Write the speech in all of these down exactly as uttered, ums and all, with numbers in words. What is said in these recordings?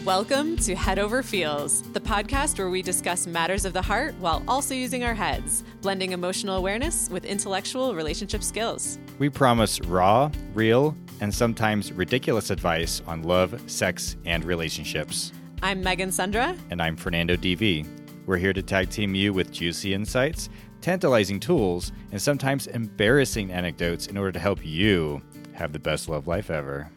Welcome to Head Over Feels, the podcast where we discuss matters of the heart while also using our heads, blending emotional awareness with intellectual relationship skills. We promise raw, real, and sometimes ridiculous advice on love, sex, and relationships. I'm Megan Sundra. And I'm Fernando D V. We're here to tag team you with juicy insights, tantalizing tools, and sometimes embarrassing anecdotes in order to help you have the best love life ever.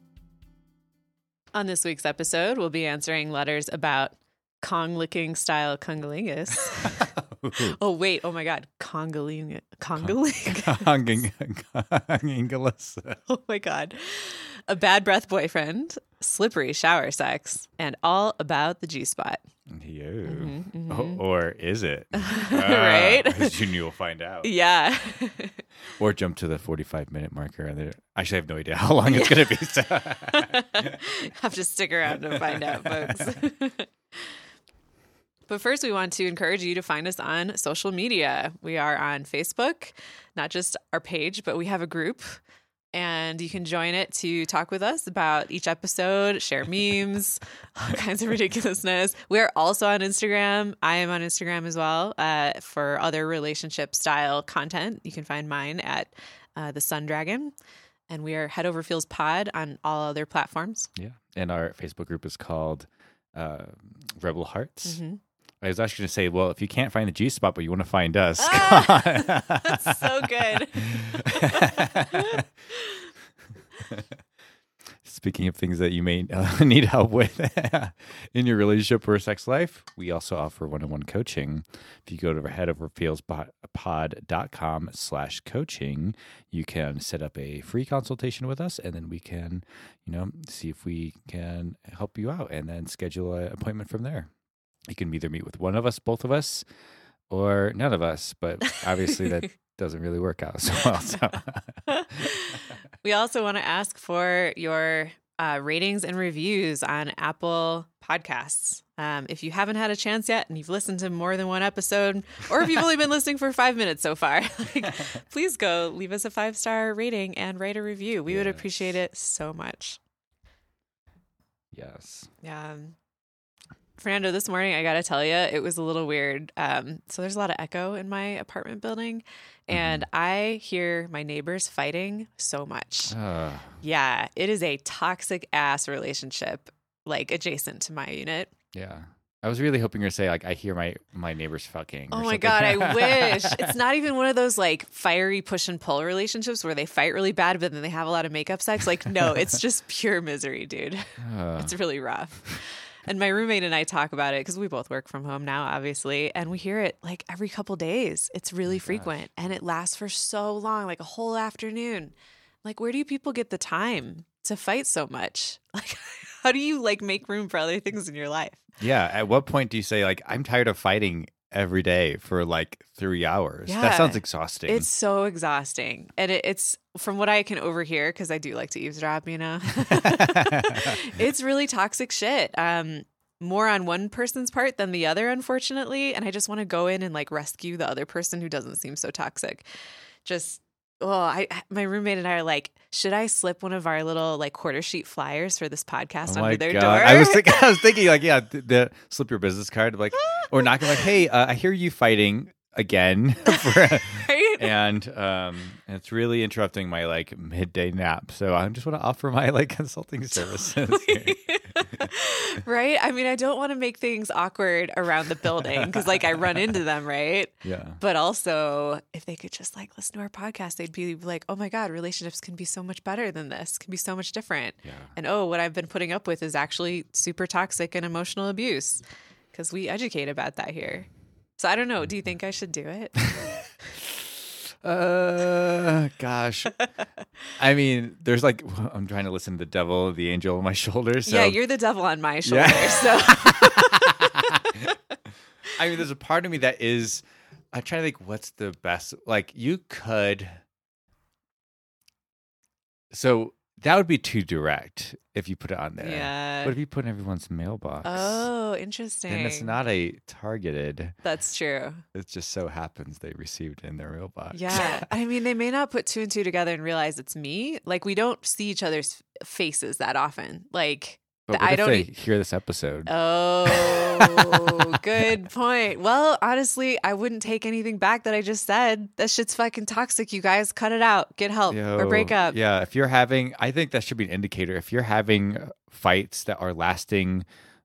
On this week's episode, we'll be answering letters about Kong-licking style cunnilingus. oh, wait. Oh, my God. Congaling- Congalingus. Congalingus. Oh, my God. A bad breath boyfriend, slippery shower sex, and all about the G-spot. Yo. Mm-hmm, mm-hmm. Oh, or is it? Right? Uh, soon you'll find out. Yeah. Or jump to the forty-five minute marker. And there, actually, I have no idea how long it's going to be. So. Have to stick around to find out, folks. But first, we want to encourage you to find us on social media. We are on Facebook, not just our page, but we have a group. And you can join it to talk with us about each episode, share memes, all kinds of ridiculousness. We're also on Instagram. I am on Instagram as well uh, for other relationship style content. You can find mine at uh, the Sun Dragon. And we are Head Over Feels Pod on all other platforms. Yeah. And our Facebook group is called uh, Rebel Hearts. Mm-hmm. I was actually going to say, well, if you can't find the G-spot, but you want to find us. Ah, that's so good. Speaking of things that you may uh, need help with in your relationship or sex life, we also offer one-on-one coaching. If you go to headoverfeelspod.com slash coaching, you can set up a free consultation with us, and then we can, you know, see if we can help you out and then schedule an appointment from there. You can either meet with one of us, both of us, or none of us, but obviously that doesn't really work out so well. So. We also want to ask for your uh, ratings and reviews on Apple Podcasts. Um, if you haven't had a chance yet and you've listened to more than one episode, or if you've only been listening for five minutes so far, like, please go leave us a five-star rating and write a review. We yes. would appreciate it so much. Yes. Yeah. Fernando, this morning, I got to tell you, it was a little weird. Um, so there's a lot of echo in my apartment building, and mm-hmm. I hear my neighbors fighting so much. Uh. Yeah, it is a toxic ass relationship, like adjacent to my unit. Yeah. I was really hoping you're say like I hear my my neighbors fucking. Oh my something. God, I wish. It's not even one of those like fiery push and pull relationships where they fight really bad, but then they have a lot of makeup sex. Like, no, it's just pure misery, dude. Uh. It's really rough. And my roommate and I talk about it because we both work from home now, obviously. And we hear it like every couple days. It's really oh frequent. Gosh. And it lasts for so long, like a whole afternoon. Like, where do you people get the time to fight so much? Like, how do you like make room for other things in your life? Yeah. At what point do you say, like, I'm tired of fighting every day for like three hours? Yeah. That sounds exhausting. It's so exhausting. And it, it's from what I can overhear, because I do like to eavesdrop, you know, it's really toxic shit. Um, more on one person's part than the other, unfortunately. And I just want to go in and like rescue the other person who doesn't seem so toxic. Just, oh, I, my roommate and I are like, should I slip one of our little like quarter sheet flyers for this podcast oh under their God. door? I was thinking, I was thinking like, yeah, the, the slip your business card, like, or not like, hey, uh, I hear you fighting again, for, right? and um, it's really interrupting my like midday nap. So I just want to offer my like consulting services. Right? I mean, I don't want to make things awkward around the building because like I run into them, right? Yeah. But also, if they could just like listen to our podcast, they'd be like, oh my God, relationships can be so much better than this, can be so much different. Yeah. And oh, what I've been putting up with is actually super toxic and emotional abuse because we educate about that here. So I don't know. Do you think I should do it? uh, gosh. I mean, there's like, I'm trying to listen to the devil, the angel on my shoulder. So. Yeah, you're the devil on my shoulder. Yeah. So. I mean, there's a part of me that is, I'm trying to think what's the best, like you could, so that would be too direct if you put it on there. Yeah. But if you put in everyone's mailbox. Oh, interesting. Then it's not a targeted. That's true. It just so happens they received in their mailbox. Yeah. I mean, they may not put two and two together and realize it's me. Like, we don't see each other's faces that often. Like, But Th- what I if don't they e- hear this episode? Oh, good point. Well, honestly, I wouldn't take anything back that I just said. That shit's fucking toxic, you guys. Cut it out. Get help or break Yo, up. Yeah, if you're having, I think that should be an indicator. If you're having fights that are lasting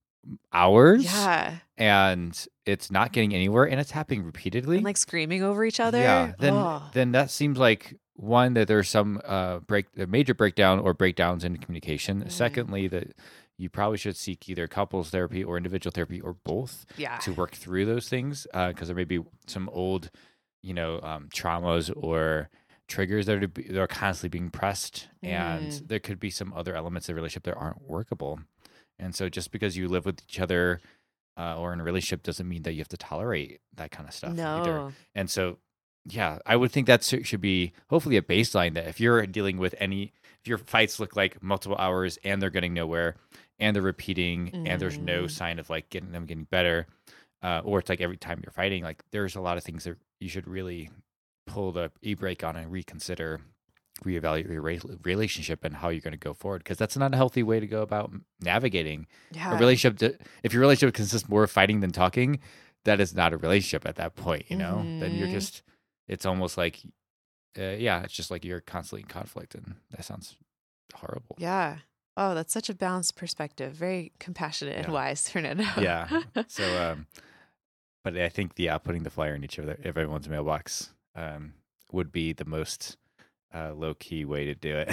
hours Yeah. and it's not getting anywhere and it's happening repeatedly, And like screaming over each other. yeah, then Oh. then that seems like one that there's some uh break, a major breakdown or breakdowns in communication. Mm. Secondly, that you probably should seek either couples therapy or individual therapy or both Yeah. to work through those things because there may be some old, you know, um, traumas or triggers that are, that are constantly being pressed, and Mm. there could be some other elements of the relationship that aren't workable. And so, just because you live with each other uh, or in a relationship doesn't mean that you have to tolerate that kind of stuff either. No. And so, yeah, I would think that should be hopefully a baseline that if you're dealing with any, if your fights look like multiple hours and they're getting nowhere and they're repeating and there's no Mm. sign of like getting them getting better, uh, or it's like every time you're fighting, like there's a lot of things that you should really pull the e-brake on and reconsider, reevaluate your re- relationship and how you're going to go forward, because that's not a healthy way to go about navigating Yeah. a relationship. To, if your relationship consists more of fighting than talking, that is not a relationship at that point, you know? Then you're Mhm. just, it's almost like, uh, yeah, it's just like you're constantly in conflict, and that sounds horrible. Yeah. Oh, that's such a balanced perspective. Very compassionate and Yeah. wise, Fernando. Yeah. So, um, but I think, yeah, putting the flyer in each of their, everyone's mailbox um, would be the most uh, low key way to do it.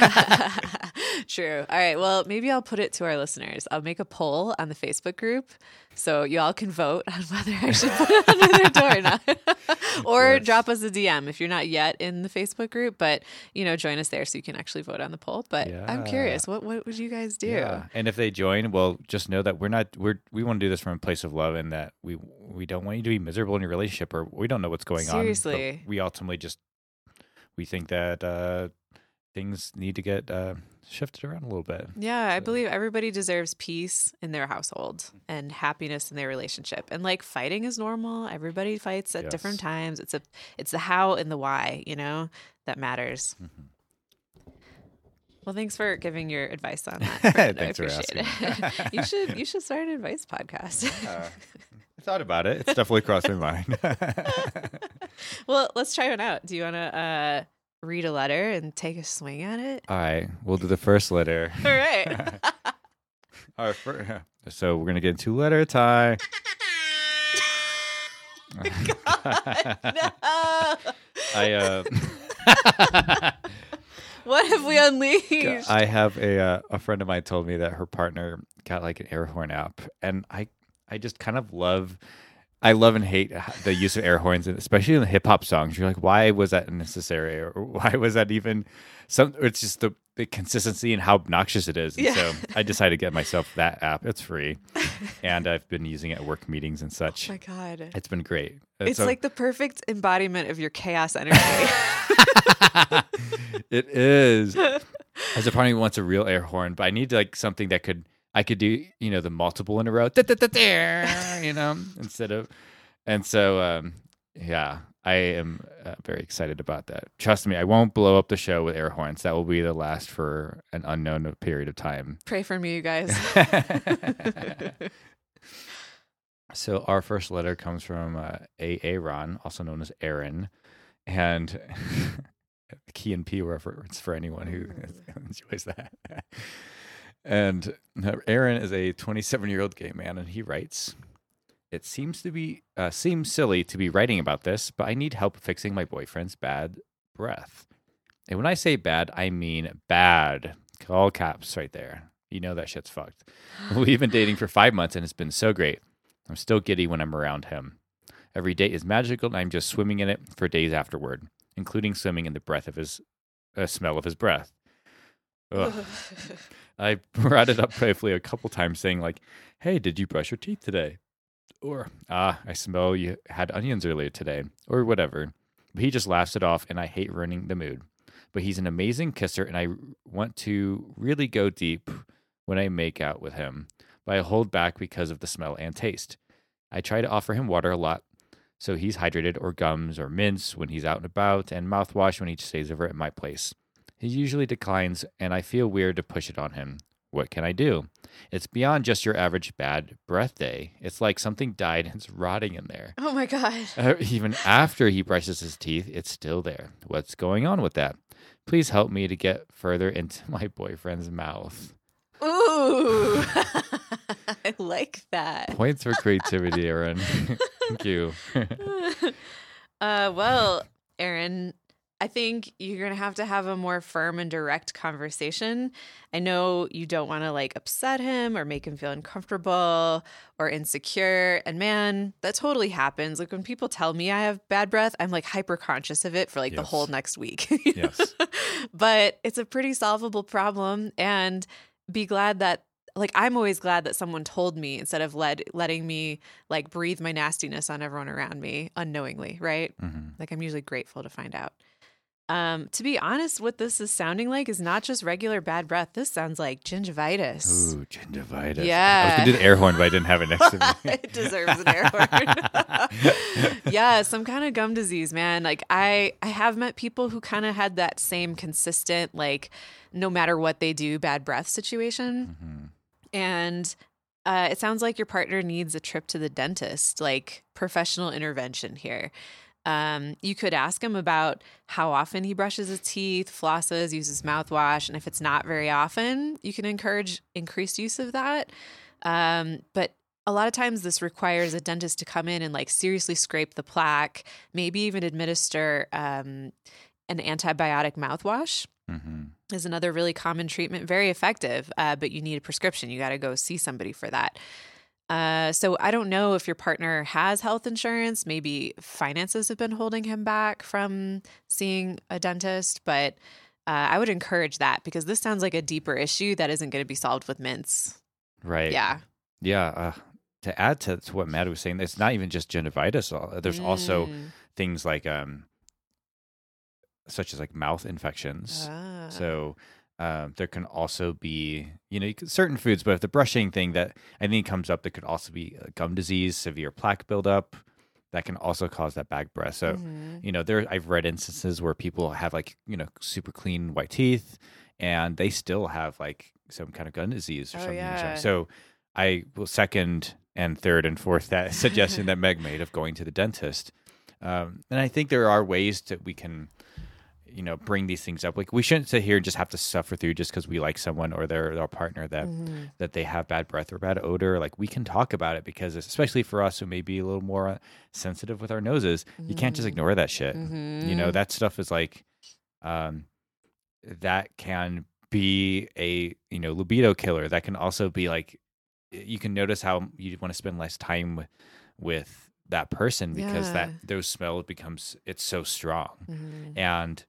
True. All right. Well, maybe I'll put it to our listeners. I'll make a poll on the Facebook group so y'all can vote on whether I should put it under their door or not. Or Yes. drop us a D M if you're not yet in the Facebook group, but you know, join us there so you can actually vote on the poll. But I'm curious, what what would you guys do? Yeah. And if they join, well, just know that we're not we're we want to do this from a place of love, and that we we don't want you to be miserable in your relationship, or we don't know what's going Seriously. on. But we ultimately just we think that uh, things need to get uh, shifted around a little bit. Yeah, I So- believe everybody deserves peace in their household and happiness in their relationship. And like fighting is normal. Everybody fights at different Yes. times. It's a it's the how and the why, you know, that matters. Mhm. Well, thanks for giving your advice on that. Fernando. Thanks for I appreciate asking. it. you should you should start an advice podcast. Uh, I thought about it. It's definitely crossed my mind. Well, let's try one out. Do you want to uh, read a letter and take a swing at it? All right, we'll do the first letter. All right. Our fir- so we're gonna get into letter time. No. I uh, What have we unleashed? I have a uh, a friend of mine told me that her partner got like an air horn app, and I I just kind of love. I love and hate the use of air horns, especially in the hip hop songs. You're like, why was that necessary, or why was that even some? It's just the, the consistency and how obnoxious it is. And Yeah. so I decided to get myself that app. It's free, and I've been using it at work meetings and such. Oh my God. It's been great. It's So- like the perfect embodiment of your chaos energy. it is. As a part of me wants a real air horn, but I need like something that could I could do, you know, the multiple in a row, you know, instead of, and so um, yeah, I am uh, very excited about that. Trust me, I won't blow up the show with air horns. That will be the last for an unknown period of time. Pray for me, you guys. So our first letter comes from uh, A. Aaron, also known as Aaron, and Key and P reference for anyone who enjoys that. And Aaron is a twenty-seven-year-old gay man, and he writes, "It seems to be uh, seems silly to be writing about this, but I need help fixing my boyfriend's bad breath. And when I say bad, I mean bad. All caps right there. You know that shit's fucked. We've been dating for five months, and it's been so great. I'm still giddy when I'm around him. Every date is magical, and I'm just swimming in it for days afterward, including swimming in the breath of his uh, smell of his breath. Ugh. I brought it up playfully a couple times, saying like, "Hey, did you brush your teeth today?" Or, "Ah, I smell you had onions earlier today," or whatever. But he just laughs it off, and I hate ruining the mood. But he's an amazing kisser, and I want to really go deep when I make out with him. But I hold back because of the smell and taste. I try to offer him water a lot, so he's hydrated, or gums or mints when he's out and about, and mouthwash when he stays over at my place. He usually declines, and I feel weird to push it on him. What can I do? It's beyond just your average bad breath day. It's like something died and it's rotting in there. Oh my God. Uh, even after he brushes his teeth, it's still there. What's going on with that? Please help me to get further into my boyfriend's mouth. Ooh. I like that. Points for creativity, Aaron. Thank you. uh, well, Aaron, I think you're going to have to have a more firm and direct conversation. I know you don't want to like upset him or make him feel uncomfortable or insecure. And man, that totally happens. Like when people tell me I have bad breath, I'm like hyper conscious of it for like Yes. the whole next week. Yes. But it's a pretty solvable problem. And be glad that, like, I'm always glad that someone told me instead of let, letting me like breathe my nastiness on everyone around me unknowingly, right? Mm-hmm. Like I'm usually grateful to find out. Um, to be honest, what this is sounding like is not just regular bad breath. This sounds like gingivitis. Ooh, gingivitis. Yeah. I was going to do the air horn, but I didn't have it next to me. It deserves an air horn. Yeah, some kind of gum disease, man. Like I, I have met people who kind of had that same consistent, like no matter what they do, bad breath situation. Mm-hmm. And uh, it sounds like your partner needs a trip to the dentist, like professional intervention here. Um, you could ask him about how often he brushes his teeth, flosses, uses mouthwash. And if it's not very often, you can encourage increased use of that. Um, but a lot of times this requires a dentist to come in and like seriously scrape the plaque, maybe even administer um, an antibiotic mouthwash. Mm-hmm. Is another really common treatment, very effective, uh, but you need a prescription. You got to go see somebody for that. Uh, so I don't know if your partner has health insurance. Maybe finances have been holding him back from seeing a dentist, but uh, I would encourage that because this sounds like a deeper issue that isn't going to be solved with mints. Right. Yeah. Yeah. Uh, to add to, to what Matt was saying, it's not even just gingivitis. There's Mm. also things like, um, such as like mouth infections. Ah. So um, there can also be, you know, you can, certain foods, but if the brushing thing that I think comes up, there could also be uh, gum disease, severe plaque buildup that can also cause that bad breath. So, Mhm. you know, there I've read instances where people have like, you know, super clean white teeth and they still have like some kind of gum disease or Oh, something. yeah. So I will second and third and fourth that suggestion that Meg made of going to the dentist. Um, and I think there are ways that we can, you know, bring these things up. Like we shouldn't sit here and just have to suffer through just because we like someone or their their partner that Mhm. that they have bad breath or bad odor. Like we can talk about it because especially for us who may be a little more sensitive with our noses, you can't just Mhm. ignore that shit. Mhm. You know, that stuff is like, um, that can be a, you know, libido killer. That can also be like, you can notice how you want to spend less time with, with that person because that Yeah. those smell becomes, it's so strong. Mhm. And,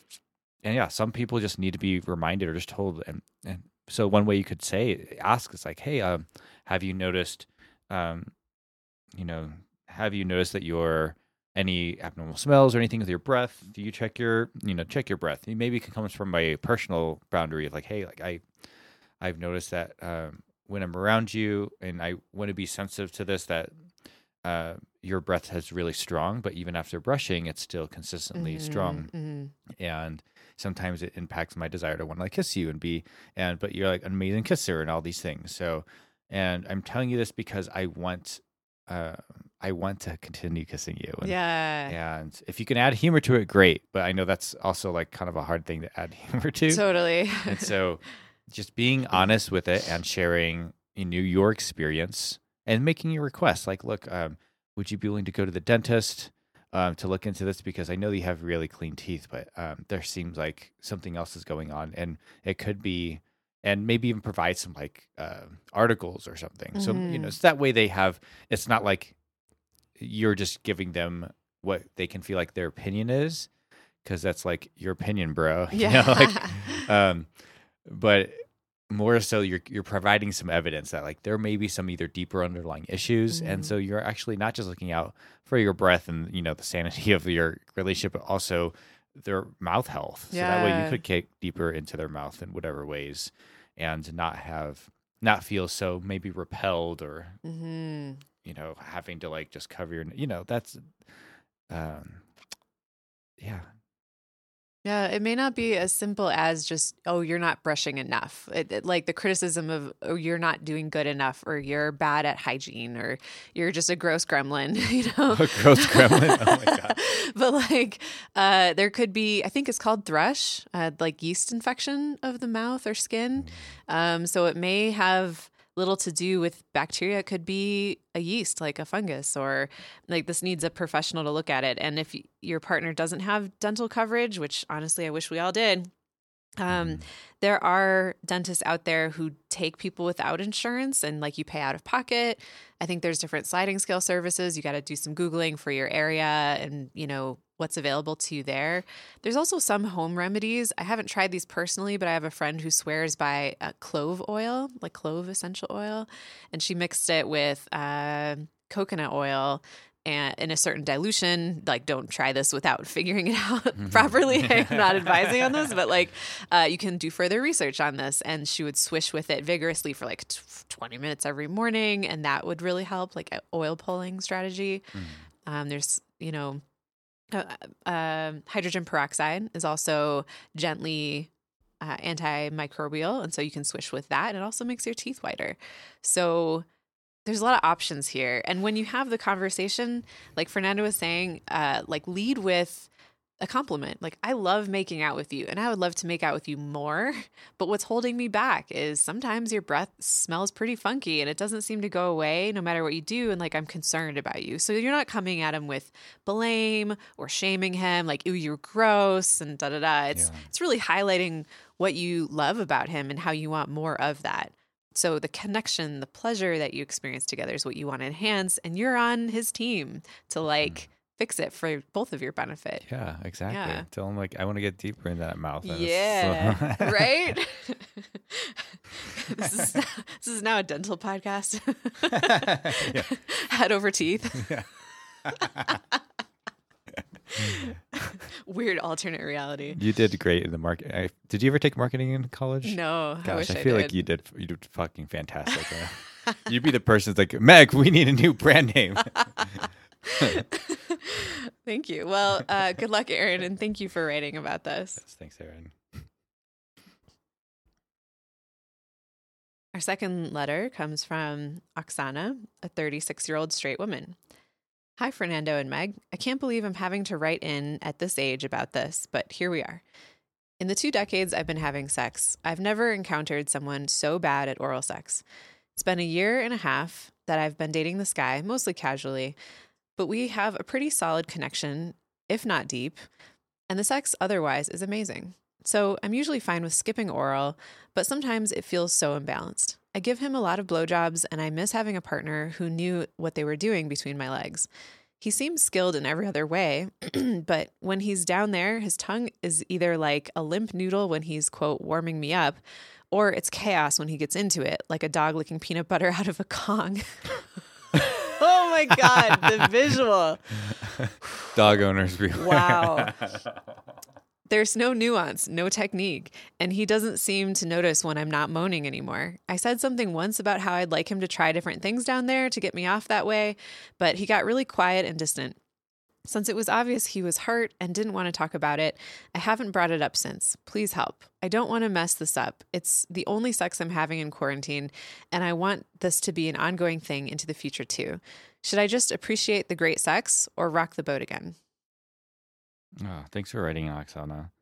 and yeah, some people just need to be reminded or just told. And, and so one way you could say, ask is like, hey, um, have you noticed, um, you know, have you noticed that you're any abnormal smells or anything with your breath? Do you check your, you know, check your breath? Maybe it comes from a personal boundary of like, hey, like I, I've noticed that um, when I'm around you and I want to be sensitive to this, that uh, your breath is really strong, but even after brushing, it's still consistently Mhm. strong. Mhm. And sometimes it impacts my desire to want to like kiss you and be, and, but you're like an amazing kisser and all these things. So, and I'm telling you this because I want, uh, I want to continue kissing you. And, Yeah. and if you can add humor to it, great. But I know that's also like kind of a hard thing to add humor to. Totally. And so just being honest with it and sharing, you know, your experience and making your request. Like, look, um, would you be willing to go to the dentist um, to look into this? Because I know that you have really clean teeth, but um, there seems like something else is going on. And it could be, and maybe even provide some like uh, articles or something. So, you know, Mhm. so that way they have, it's not like you're just giving them what they can feel like their opinion is. Cause that's like your opinion, bro. You Yeah. know, like, um, but more so you're you're providing some evidence that like there may be some either deeper underlying issues. And Mhm. so you're actually not just looking out for your breath and, you know, the sanity of your relationship, but also their mouth health. So that way you Yeah. could get deeper into their mouth in whatever ways and not have, not feel so maybe repelled or, Mhm. you know, having to like just cover your, you know, that's, um, yeah. Yeah, it may not be as simple as just, oh, you're not brushing enough. It, it- like the criticism of, oh, you're not doing good enough, or you're bad at hygiene, or you're just a gross gremlin, you know? A gross gremlin. Oh my God. But like, uh, there could be, I think it's called thrush, uh, like yeast infection of the mouth or skin. Um, so it may have little to do with bacteria. It could be a yeast, like a fungus, or like this needs a professional to look at it. And if y- your partner doesn't have dental coverage, which honestly I wish we all did, um, there are dentists out there who take people without insurance and like you pay out of pocket. I think there's different sliding scale services. You got to do some Googling for your area and, you know, what's available to you there. There's also some home remedies. I haven't tried these personally, but I have a friend who swears by uh, clove oil, like clove essential oil. And she mixed it with uh, coconut oil and in a certain dilution. Like, don't try this without figuring it out properly. I'm not advising on this, but like, uh, you can do further research on this. And she would swish with it vigorously for like t- twenty minutes every morning, and that would really help, like an oil pulling strategy. Mm. Um, there's, you know, uh, uh, hydrogen peroxide is also gently uh, antimicrobial, and so you can swish with that. It also makes your teeth whiter. So there's a lot of options here. And when you have the conversation, like Fernando was saying, uh, like lead with a compliment. Like, I love making out with you and I would love to make out with you more. But what's holding me back is sometimes your breath smells pretty funky and it doesn't seem to go away no matter what you do. And like, I'm concerned about you. So you're not coming at him with blame or shaming him, like, ooh, you're gross and da da da. It's, Yeah. it's really highlighting what you love about him and how you want more of that. So the connection, the pleasure that you experience together is what you want to enhance, and you're on his team to like Mm. fix it for both of your benefit. Yeah, exactly. Yeah. Tell him like I want to get deeper in that mouth. and it's- Yeah, so- right? this is this is now a dental podcast. Yeah. Head over teeth. Yeah. Weird alternate reality. You did great in the market. I, did you ever take marketing in college? No, I Gosh, wish I, I, feel did. like you did. You did fucking fantastic. uh. You'd be the person that's like, Meg, we need a new brand name. Thank you. Well, uh, good luck, Aaron, and thank you for writing about this. Thanks, Aaron. Our second letter comes from Oksana, a thirty-six-year-old straight woman. Hi, Fernando and Meg. I can't believe I'm having to write in at this age about this, but here we are. In the two decades I've been having sex, I've never encountered someone so bad at oral sex. It's been a year and a half that I've been dating this guy, mostly casually, but we have a pretty solid connection, if not deep, and the sex otherwise is amazing. So I'm usually fine with skipping oral, but sometimes it feels so imbalanced. I give him a lot of blowjobs, and I miss having a partner who knew what they were doing between my legs. He seems skilled in every other way, but when he's down there, his tongue is either like a limp noodle when he's, quote, warming me up, or it's chaos when he gets into it, like a dog licking peanut butter out of a Kong. Oh my God, the visual. Dog owners. Beware. Wow. There's no nuance, no technique, and he doesn't seem to notice when I'm not moaning anymore. I said something once about how I'd like him to try different things down there to get me off that way, but he got really quiet and distant. Since it was obvious he was hurt and didn't want to talk about it, I haven't brought it up since. Please help. I don't want to mess this up. It's the only sex I'm having in quarantine, and I want this to be an ongoing thing into the future too. Should I just appreciate the great sex or rock the boat again? Oh, thanks for writing, Oksana.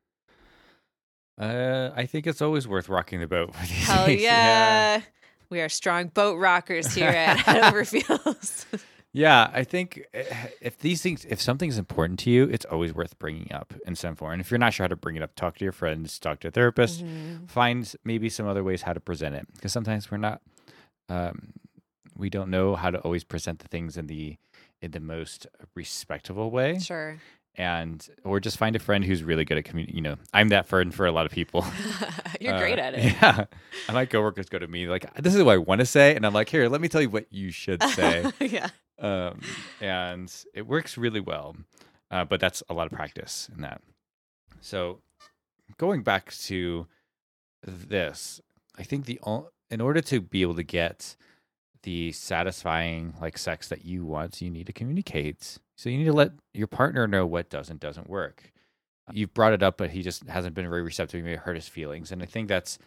Uh, I think it's always worth rocking the boat. For these Hell things. yeah. We are strong boat rockers here at Overfields. Yeah, I think eh, if these things, if something's important to you, it's always worth bringing up in some form. And if you're not sure how to bring it up, talk to your friends, talk to a therapist, Mm-hmm. find maybe some other ways how to present it. Because sometimes we're not, um, we don't know how to always present the things in the in the most respectable way. Sure. And or just find a friend who's really good at communicating. You know, I'm that friend for a lot of people. You're Uh, great at it. Yeah, and my coworkers go to me like, "This is what I want to say," and I'm like, "Here, let me tell you what you should say." Yeah. um, and it works really well, uh, but that's a lot of practice in that. So, going back to this, I think the o- in order to be able to get the satisfying like sex that you want, you need to communicate. So you need to let your partner know what does and doesn't work. you've brought it up, but he just hasn't been very receptive. He may hurt his feelings. And I think that's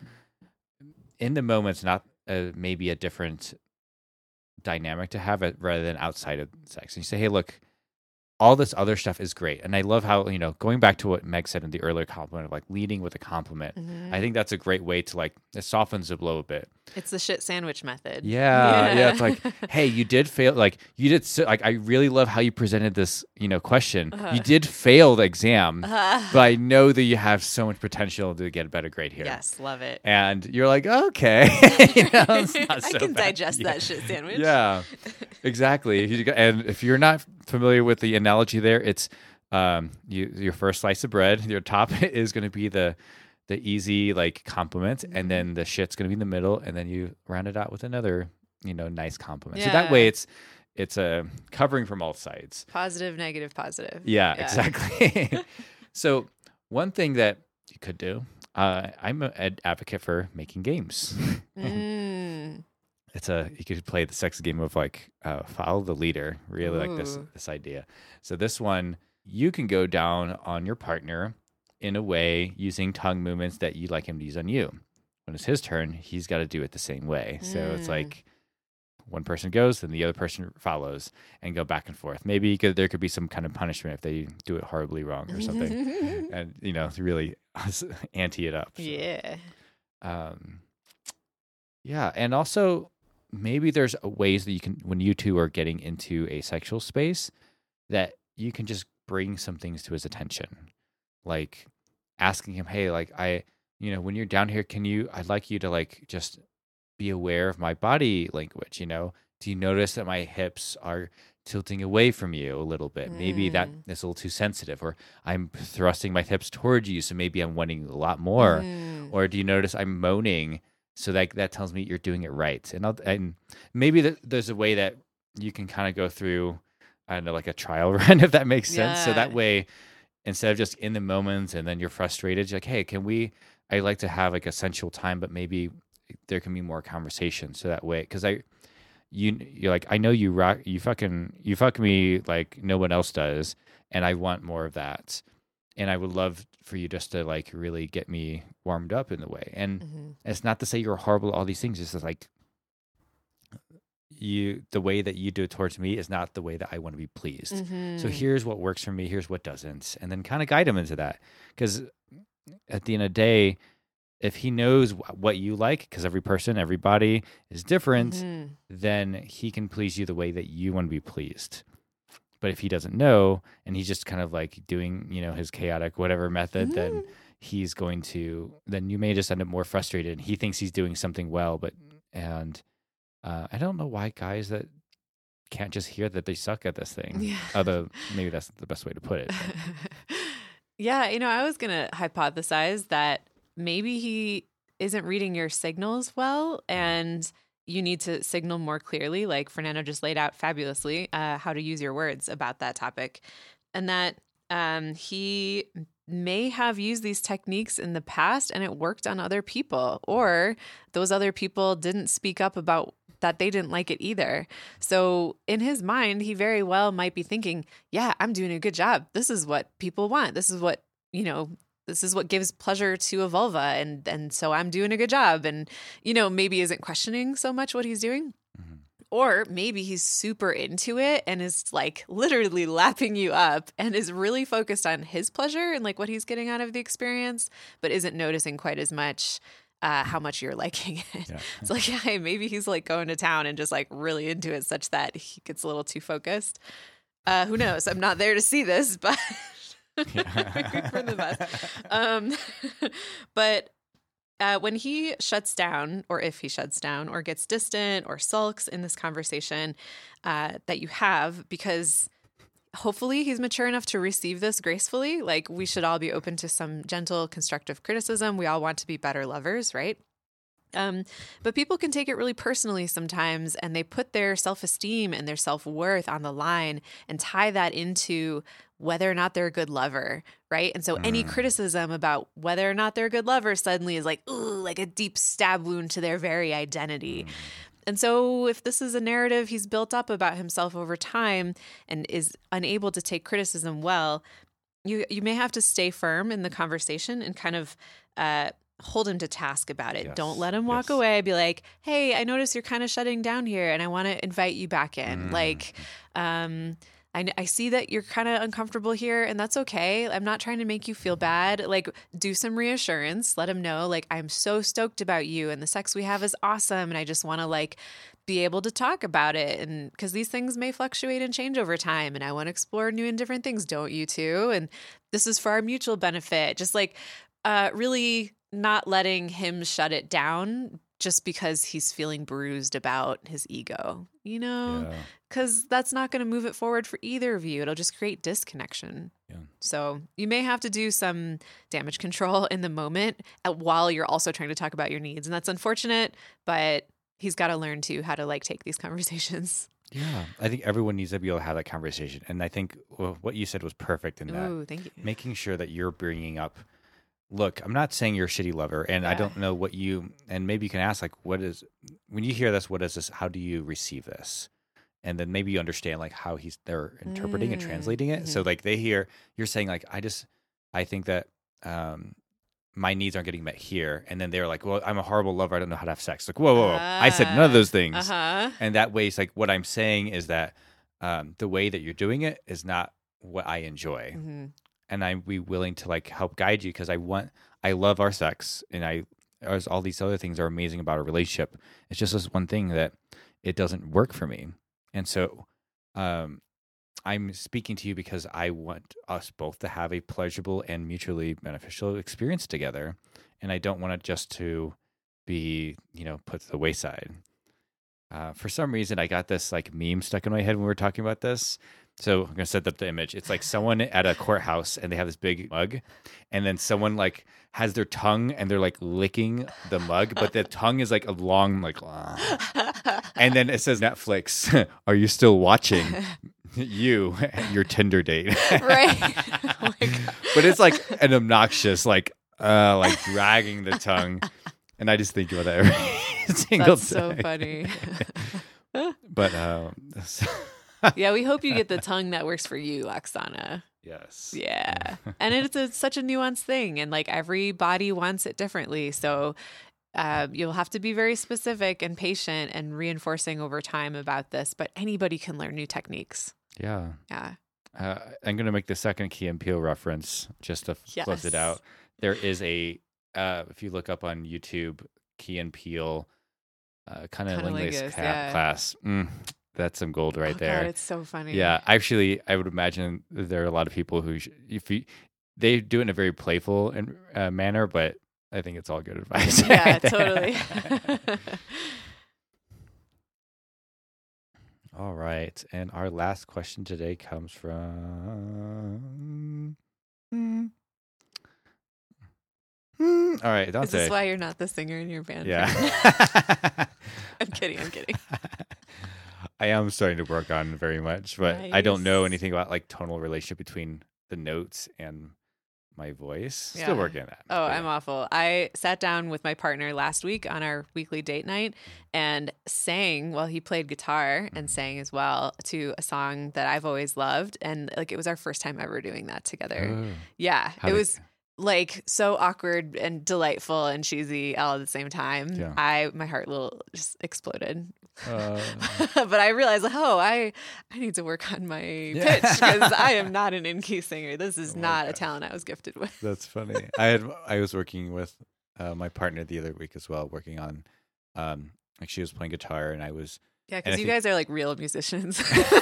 in the moment, not uh, maybe a different dynamic to have it rather than outside of sex. And you say, hey, look, all this other stuff is great. And I love how, you know, going back to what Meg said in the earlier compliment of like leading with a compliment, mm-hmm. I think that's a great way to like, it softens the blow a bit. It's the shit sandwich method. Yeah. Yeah. yeah it's like, hey, you did fail. Like you did. So, like, I really love how you presented this, you know, question. Uh-huh. You did fail the exam, uh-huh. but I know that you have so much potential to get a better grade here. Yes. Love it. And you're like, okay. you know, it's not so I can bad. digest yeah. that shit sandwich. Yeah, exactly. And if you're not familiar with the analogy there, it's um, you, your first slice of bread, your top is going to be the the easy like compliment, and then the shit's going to be in the middle, and then you round it out with another, you know, nice compliment. Yeah. So that way it's it's a uh, covering from all sides. Positive, negative, positive. Yeah, yeah. exactly. So one thing that you could do, uh, I'm an advocate for making games. mm. It's a you could play the sex game of like uh, follow the leader. Really Ooh. like this this idea. So this one, you can go down on your partner in a way using tongue movements that you'd like him to use on you. When it's his turn, he's got to do it the same way. So mm. it's like one person goes, then the other person follows, and go back and forth. Maybe you could, there could be some kind of punishment if they do it horribly wrong or something, and you know, to really ante it up. So. Yeah. Um. Yeah, and also maybe there's ways that you can, when you two are getting into a sexual space, that you can just bring some things to his attention, like asking him, hey, like I, you know, when you're down here, can you, I'd like you to like just be aware of my body language, you know? Do you notice that my hips are tilting away from you a little bit? Mm. Maybe that is a little too sensitive, or I'm thrusting my hips towards you, so maybe I'm wanting a lot more. Mm. Or do you notice I'm moaning? So that that tells me you're doing it right. And I'll, and maybe th- there's a way that you can kind of go through, I don't know, like a trial run, if that makes sense. Yeah. So that way, instead of just in the moment and then you're frustrated, you're like, hey, can we, I like to have like a sensual time, but maybe there can be more conversation. So that way, because I, you, you're like, I know you rock, you fucking, you fuck me like no one else does. And I want more of that. And I would love for you just to like really get me warmed up in the way. And mm-hmm. it's not to say you're horrible at all these things. It's just like you, the way that you do it towards me is not the way that I want to be pleased. Mm-hmm. So here's what works for me. Here's what doesn't. And then kind of guide him into that. Because at the end of the day, if he knows what you like, because every person, everybody is different, mm-hmm. then he can please you the way that you want to be pleased. But if he doesn't know, and he's just kind of like doing, you know, his chaotic whatever method, mm-hmm. then he's going to, then you may just end up more frustrated. He thinks he's doing something well, but, and uh, I don't know why guys that can't just hear that they suck at this thing. Yeah. Although maybe that's the best way to put it. Yeah, you know, I was going to hypothesize that maybe he isn't reading your signals well, and you need to signal more clearly, like Fernando just laid out fabulously, uh, how to use your words about that topic. And that um, he may have used these techniques in the past and it worked on other people, or those other people didn't speak up about that they didn't like it either. So in his mind, he very well might be thinking, yeah, I'm doing a good job. This is what people want. This is what, you know, this is what gives pleasure to a vulva. And, and so I'm doing a good job. And, you know, maybe isn't questioning so much what he's doing. Mm-hmm. Or maybe he's super into it and is like literally lapping you up and is really focused on his pleasure and like what he's getting out of the experience, but isn't noticing quite as much uh, how much you're liking it. Yeah. It's like, yeah, maybe he's like going to town and just like really into it such that he gets a little too focused. Uh, who knows? I'm not there to see this, but for the best. Um, but Uh, when he shuts down, or if he shuts down, or gets distant, or sulks in this conversation uh, that you have, because hopefully he's mature enough to receive this gracefully. Like, we should all be open to some gentle, constructive criticism. We all want to be better lovers, right? Um, but people can take it really personally sometimes, and they put their self-esteem and their self-worth on the line and tie that into whether or not they're a good lover, right? And so mm. any criticism about whether or not they're a good lover suddenly is like, ooh, like a deep stab wound to their very identity. Mm. And so if this is a narrative he's built up about himself over time and is unable to take criticism well, you you may have to stay firm in the conversation and kind of uh, hold him to task about it. Yes. Don't let him walk Yes. away. Be like, hey, I notice you're kind of shutting down here, and I want to invite you back in. Mm. Like, um, I, I see that you're kind of uncomfortable here, and that's okay. I'm not trying to make you feel bad. Like, do some reassurance. Let him know, like, I'm so stoked about you, and the sex we have is awesome, and I just want to, like, be able to talk about it. And because these things may fluctuate and change over time, and I want to explore new and different things. Don't you too? And this is for our mutual benefit. Just like uh, really not letting him shut it down just because he's feeling bruised about his ego, you know, Yeah. because that's not going to move it forward for either of you. It'll just create disconnection. Yeah. So you may have to do some damage control in the moment uh, while you're also trying to talk about your needs. And that's unfortunate, but he's got to learn to how to like take these conversations. Yeah. I think everyone needs to be able to have that conversation. And I think well, what you said was perfect in that. Ooh, thank you. Making sure that you're bringing up, look, I'm not saying you're a shitty lover, and I Yeah. don't know what you, and maybe you can ask, like, what is, when you hear this, what is this, how do you receive this? And then maybe you understand, like, how he's, they're interpreting and Mm, translating it. So, mhm. like, they hear, you're saying, like, I just, I think that um, my needs aren't getting met here. And then they're like, well, I'm a horrible lover. I don't know how to have sex. Like, whoa, whoa, whoa. I said none of those things. Uh-huh. And that way, it's like, what I'm saying is that um, the way that you're doing it is not what I enjoy. hmm And I'm be willing to like help guide you because I want I love our sex and I as all these other things are amazing about our relationship. It's just this one thing that it doesn't work for me. And so um I'm speaking to you because I want us both to have a pleasurable and mutually beneficial experience together. And I don't want it just to be, you know, put to the wayside. Uh, for some reason, I got this like meme stuck in my head when we were talking about this. So I'm gonna set up the image. It's like someone at a courthouse and they have this big mug, and then someone like has their tongue and they're like licking the mug, but the tongue is like a long like, and then it says Netflix. Are you still watching? You and your Tinder date, Right. Oh my God. but it's like an obnoxious like uh like dragging the tongue, and I just think about that every single That's so day. funny. But um, Yeah, we hope you get the tongue that works for you, Oksana. yes, Yeah. And it's a, such a nuanced thing. And like every body wants it differently. So uh, you'll have to be very specific and patient and reinforcing over time about this. But anybody can learn new techniques. yeah. Yeah. Uh, I'm going to make the second Key and Peele reference just to Yes. close it out. There is a, uh, if you look up on YouTube, Key and Peele, uh, kind of linguist Cunnilingus, ca- yeah. class. Mm, that's some gold right Oh, there. God, it's so funny. Yeah, actually, I would imagine there are a lot of people who, sh- if you, they do it in a very playful and uh, manner, but I think it's all good advice. Yeah, right there. totally. All right, and our last question today comes from. Hmm. Hmm. All right, Dante. Is this why you're not the singer in your band? Yeah. I'm kidding. I'm kidding. I am starting to work on very much, but I don't know Nice. anything about like tonal relationship between the notes and my voice. Still Yeah. working on that. Oh, but I'm awful. I sat down with my partner last week on our weekly date night and sang while he played guitar and sang as well to a song that I've always loved. And like it was our first time ever doing that together. Oh. Yeah. How it did- was like so awkward and delightful and cheesy all at the same time. Yeah. I my heart little just exploded. Uh, But I realized, oh, I I need to work on my Yeah. pitch because I am not an in key singer. This is Oh my not a gosh. talent I was gifted with. That's funny. I had I was working with uh, my partner the other week as well, working on um like she was playing guitar and I was Yeah, And I because you think- guys are like real musicians.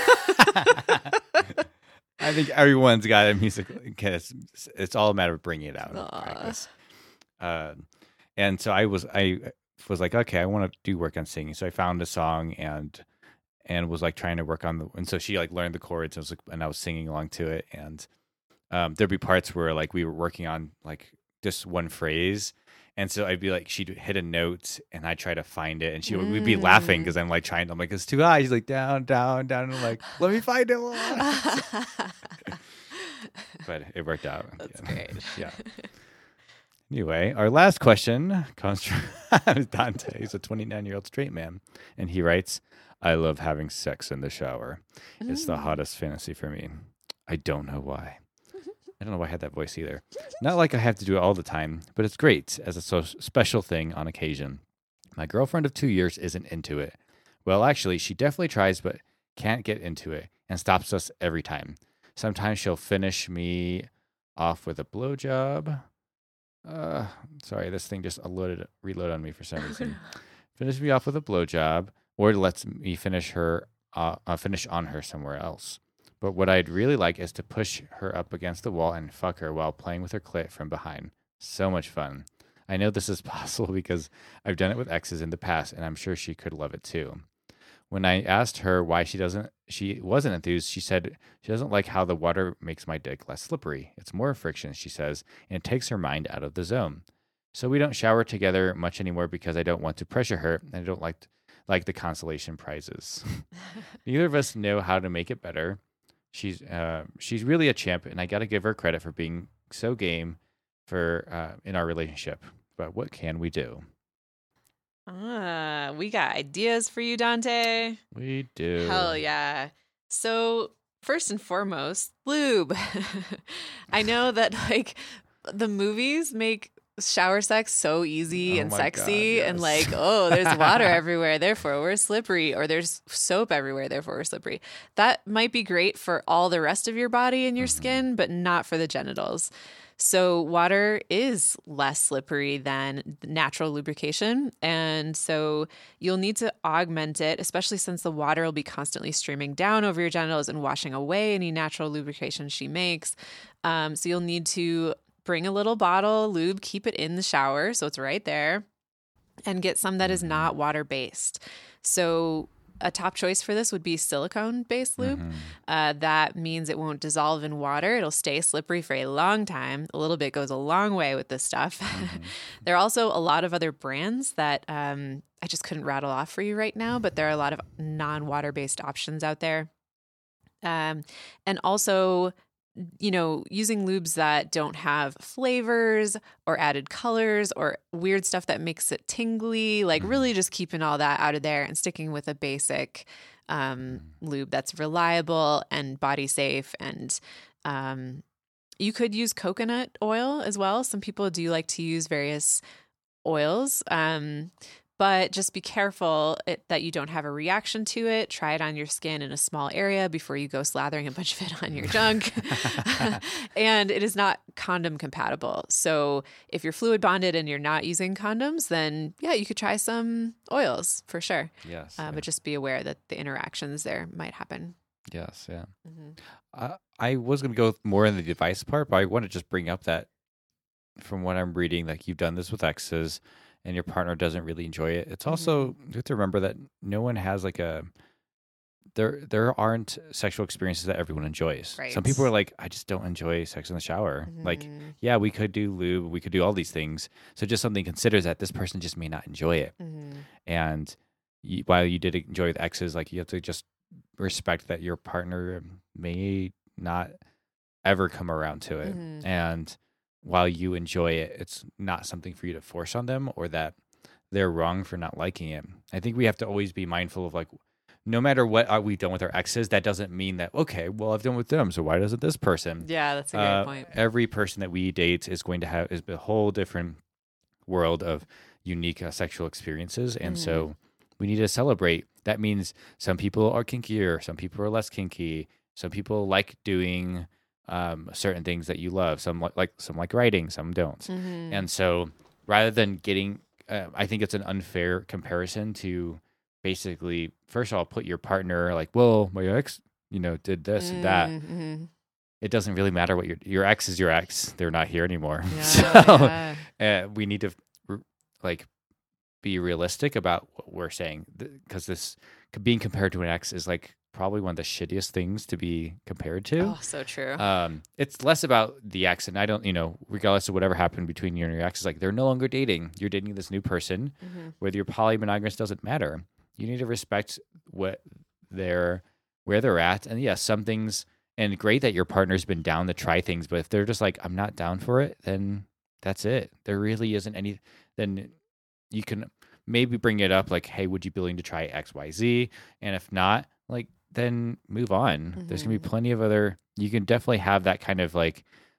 I think everyone's got a music. It's, it's all a matter of bringing it out in Aw. practice. Uh, and so I was, I was like, okay, I want to do work on singing. So I found a song and and was like trying to work on the. And so she like learned the chords and I was like, and I was singing along to it. And um, there'd be parts where like we were working on like just one phrase. And so I'd be like, she'd hit a note and I'd try to find it. And she would we'd be laughing Mm. because I'm like trying, I'm like, it's too high. She's like, down, down, down. And I'm like, let me find it. But it worked out. That's Yeah. great. Yeah. Anyway, our last question comes from Dante. He's a twenty-nine year old straight man. And he writes, I love having sex in the shower. It's the Mm. hottest fantasy for me. I don't know why. I don't know why I had that voice either. Not like I have to do it all the time, but it's great as a so special thing on occasion. My girlfriend of two years isn't into it. Well, actually, she definitely tries, but can't get into it and stops us every time. Sometimes she'll finish me off with a blowjob. Uh, sorry, this thing just loaded, reload on me for some reason. Finish me off with a blowjob, or lets me finish her, uh, uh, finish on her somewhere else. But what I'd really like is to push her up against the wall and fuck her while playing with her clit from behind. So much fun. I know this is possible because I've done it with exes in the past, and I'm sure she could love it too. When I asked her why she doesn't, she wasn't enthused, she said she doesn't like how the water makes my dick less slippery. It's more friction, she says, and it takes her mind out of the zone. So we don't shower together much anymore because I don't want to pressure her, and I don't like like the consolation prizes. Neither of us know how to make it better. She's uh, she's really a champ, and I got to give her credit for being so game for uh, in our relationship. But what can we do? Ah, we got ideas for you, Dante. We do. Hell yeah. So first and foremost, lube. I know that like the movies make shower sex so easy Oh and my sexy God, and yes. like, oh, there's water everywhere, therefore we're slippery, or there's soap everywhere, therefore we're slippery. That might be great for all the rest of your body and your Mhm. skin, but not for the genitals. So water is less slippery than natural lubrication. And so you'll need to augment it, especially since the water will be constantly streaming down over your genitals and washing away any natural lubrication she makes. Um, so you'll need to bring a little bottle of lube, keep it in the shower so it's right there, and get some that is not water-based. So a top choice for this would be silicone-based lube. Mhm. Uh, that means it won't dissolve in water. It'll stay slippery for a long time. A little bit goes a long way with this stuff. Mhm. There are also a lot of other brands that um, I just couldn't rattle off for you right now, but there are a lot of non-water-based options out there. Um, and also, you know, using lubes that don't have flavors or added colors or weird stuff that makes it tingly, like Mhm. really just keeping all that out of there and sticking with a basic um, lube that's reliable and body safe. And um, you could use coconut oil as well. Some people do like to use various oils. Um, But just be careful it, that you don't have a reaction to it. Try it on your skin in a small area before you go slathering a bunch of it on your junk. And it is not condom compatible. So if you're fluid bonded and you're not using condoms, then yeah, you could try some oils for sure. Yes. Uh, yeah. But just be aware that the interactions there might happen. Yes. Yeah. Mm-hmm. Uh, I was going to go more in the device part, but I want to just bring up that from what I'm reading, like you've done this with exes and your partner doesn't really enjoy it. It's also you have to remember that no one has like a there there aren't sexual experiences that everyone enjoys. Right. Some people are like, I just don't enjoy sex in the shower. Like, Mhm. yeah, we could do lube, we could do all these things. So just something considers that this person just may not enjoy it. Mhm. And you, while you did enjoy with exes, like you have to just respect that your partner may not ever come around to it. Mhm. And while you enjoy it, it's not something for you to force on them or that they're wrong for not liking it. I think we have to always be mindful of like, no matter what uh, we've done with our exes, that doesn't mean that, okay, well, I've done with them, so why doesn't this person? Yeah, that's a great Uh, point. Every person that we date is going to have is a whole different world of unique uh, sexual experiences. And Mhm. so we need to celebrate. That means some people are kinkier, some people are less kinky, some people like doing um, certain things that you love. Some like, like some like writing, some don't. Mhm. And so rather than getting, uh, I think it's an unfair comparison to basically, first of all, put your partner like, well, my ex, you know, did this and that. Mhm. It doesn't really matter what your your ex is your ex. They're not here anymore. Yeah, so yeah. uh, we need to r- like be realistic about what we're saying because this being compared to an ex is like probably one of the shittiest things to be compared to. Oh, so true. Um, it's less about the ex, and I don't, you know, regardless of whatever happened between you and your ex, is like they're no longer dating. You're dating this new person. Mhm. Whether you're polymonogamous doesn't matter. You need to respect what they're where they're at, and yes, some things. And great that your partner's been down to try things, but if they're just like, I'm not down for it, then that's it. There really isn't any. Then you can maybe bring it up, like, hey, would you be willing to try X, Y, Z? And if not, like, then move on. There's gonna be Mhm. plenty of other. You can definitely have that kind of like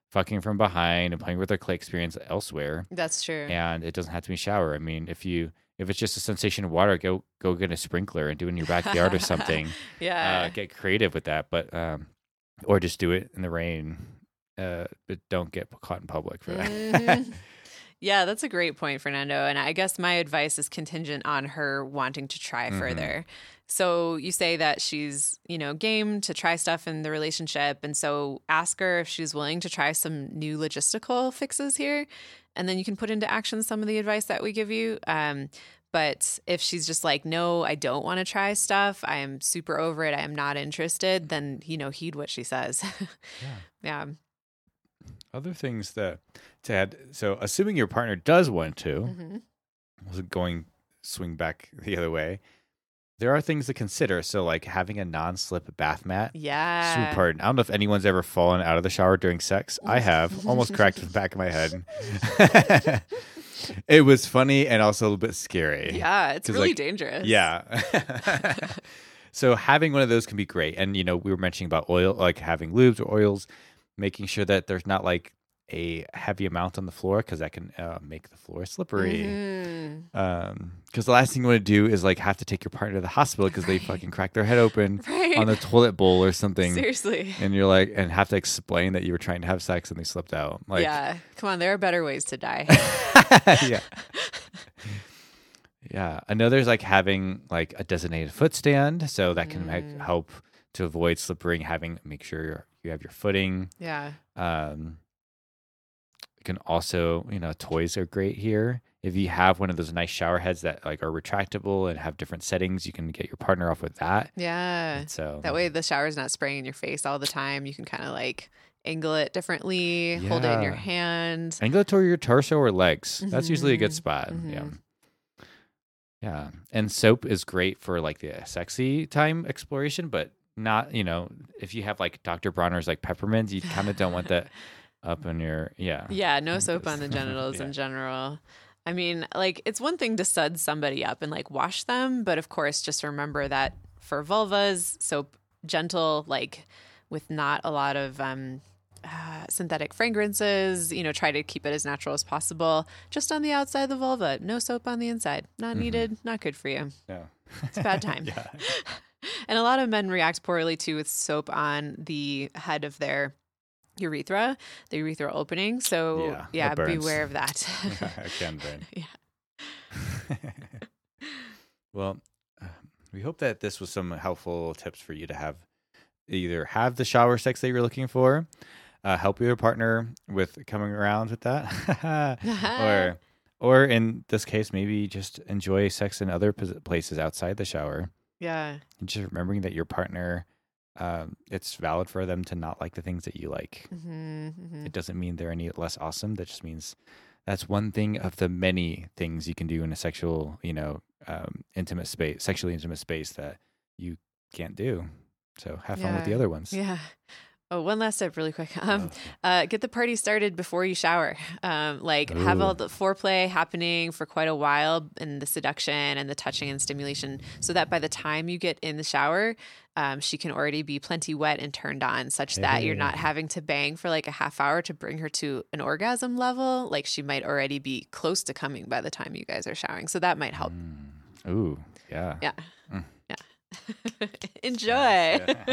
fucking from behind and playing with their clay experience elsewhere. That's true. And it doesn't have to be a shower. I mean, if you if it's just a sensation of water, go go get a sprinkler and do it in your backyard or something. Yeah. Uh, get creative with that, but um, or just do it in the rain. Uh, but don't get caught in public for that. Mm-hmm. Yeah, that's a great point, Fernando. And I guess my advice is contingent on her wanting to try Mm-hmm. further. So you say that she's, you know, game to try stuff in the relationship. And so ask her if she's willing to try some new logistical fixes here. And then you can put into action some of the advice that we give you. Um, but if she's just like, no, I don't want to try stuff, I am super over it, I am not interested, then, you know, heed what she says. Yeah. Yeah. Other things that to add. So, assuming your partner does want to, Mm-hmm. was going swing back the other way. There are things to consider. So, like having a non-slip bath mat. Yeah. Super important. I don't know if anyone's ever fallen out of the shower during sex. I have. Almost cracked the back of my head. It was funny and also a little bit scary. Yeah, it's 'Cause, really like, dangerous. Yeah. So having one of those can be great. And, you know, we were mentioning about oil, like having lubes or oils, making sure that there's not like a heavy amount on the floor because that can uh, make the floor slippery. Mhm. Um, because the last thing you want to do is like have to take your partner to the hospital because Right. they fucking cracked their head open Right. on the toilet bowl or something. Seriously. And you're like, and have to explain that you were trying to have sex and they slipped out. Like, yeah. Come on, there are better ways to die. yeah. Yeah. I know there's like having like a designated foot stand. So that can like, Mm. help to avoid slippering, having, make sure you're, you have your footing. Yeah. Um, you can also, you know, toys are great here. If you have one of those nice shower heads that like are retractable and have different settings, you can get your partner off with that. Yeah. And so That way the shower's not spraying in your face all the time. You can kind of like angle it differently, hold it in your Yeah. hand. angle it toward your torso or legs. That's usually a good Mhm. spot. Yeah. Mhm. Yeah. And soap is great for like the sexy time exploration, but not, you know, if you have like Doctor Bronner's like peppermint, you kind of don't want that up in your, yeah. Yeah, no Like soap this. on the genitals Yeah. in general. I mean, like, it's one thing to sud somebody up and like wash them, but of course, just remember that for vulvas, soap gentle, like with not a lot of um, uh, synthetic fragrances, you know, try to keep it as natural as possible. Just on the outside of the vulva, no soap on the inside. Not Mhm. needed, not good for you. No. It's a bad time. Yeah. And a lot of men react poorly too with soap on the head of their urethra, the urethral opening. So Yeah, yeah, that burns. beware of that. I can burn. Yeah. Well, uh, we hope that this was some helpful tips for you to have either have the shower sex that you're looking for, uh, help your partner with coming around with that, or or in this case, maybe just enjoy sex in other pos- places outside the shower. Yeah. And just remembering that your partner, um, it's valid for them to not like the things that you like. Mm-hmm, mm-hmm. It doesn't mean they're any less awesome. That just means that's one thing of the many things you can do in a sexual, you know, um, intimate space, sexually intimate space that you can't do. So have fun with the Yeah. other ones. Yeah. Oh, one last tip really quick. Um, Oh. uh, get the party started before you shower. Um, like have all Ooh. the foreplay happening for quite a while and the seduction and the touching and stimulation so that by the time you get in the shower, um, she can already be plenty wet and turned on such that you're not Hey. having to bang for like a half hour to bring her to an orgasm level. Like she might already be close to coming by the time you guys are showering. So that might help. Mm. Ooh, yeah. Yeah. Mm. Yeah. Enjoy. Yeah.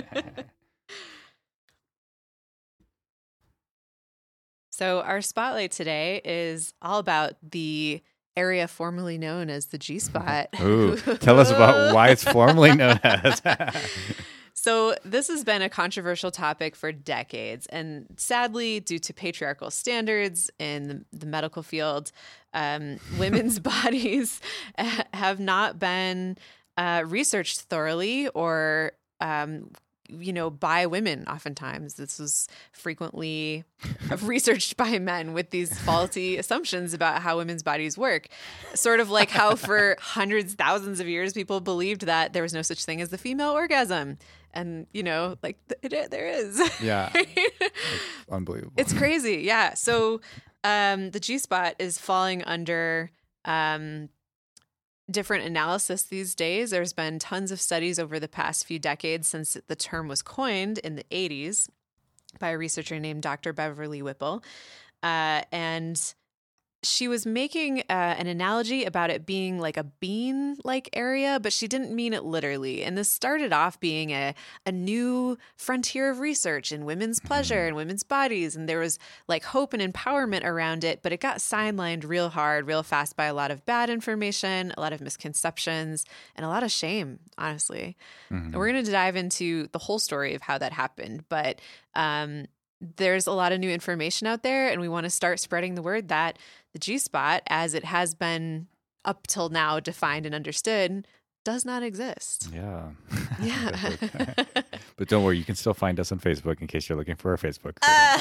So, our spotlight today is all about the area formerly known as the G spot. Ooh, tell us about why it's formally known as. So, this has been a controversial topic for decades. And sadly, due to patriarchal standards in the, the medical field, um, women's bodies have not been uh, researched thoroughly or um, you know, by women oftentimes. This was frequently researched by men with these faulty assumptions about how women's bodies work. Sort of like how for hundreds, thousands of years, people believed that there was no such thing as the female orgasm. And, you know, like th- it, there is. Yeah. Unbelievable. It's crazy. Yeah. So um, the G spot is falling under um, different analysis these days. There's been tons of studies over the past few decades since the term was coined in the eighties. by a researcher named Doctor Beverly Whipple. Uh, and she was making uh, an analogy about it being like a bean-like area, but she didn't mean it literally. And this started off being a, a new frontier of research in women's pleasure and women's bodies. And there was like hope and empowerment around it, but it got sidelined real hard, real fast by a lot of bad information, a lot of misconceptions, and a lot of shame, honestly. Mm-hmm. And we're going to dive into the whole story of how that happened. But um, there's a lot of new information out there, and we want to start spreading the word that the G-spot, as it has been up till now defined and understood, does not exist. Yeah. Yeah. But don't worry, you can still find us on Facebook in case you're looking for our Facebook.